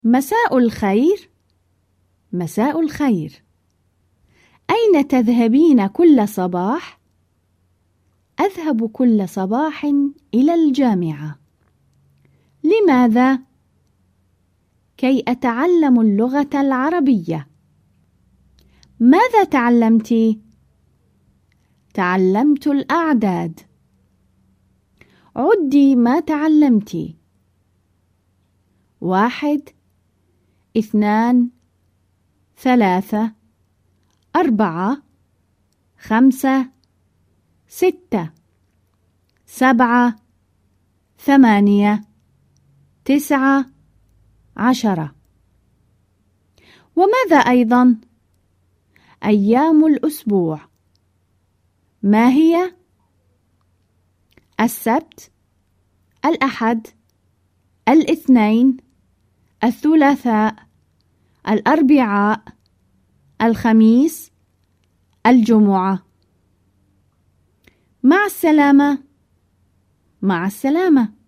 مساء الخير. مساء الخير. أين تذهبين كل صباح؟ أذهب كل صباح إلى الجامعة. لماذا؟ كي أتعلم اللغة العربية. ماذا تعلمتِ؟ تعلمت الأعداد. عدي ما تعلمتِ. 1 2 3 4 5 6 7 8 9 10. وماذا أيضا؟ أيام الأسبوع. ما هي؟ السبت، الأحد، الاثنين، الثلاثاء، الأربعاء، الخميس، الجمعة. مع السلامة. مع السلامة.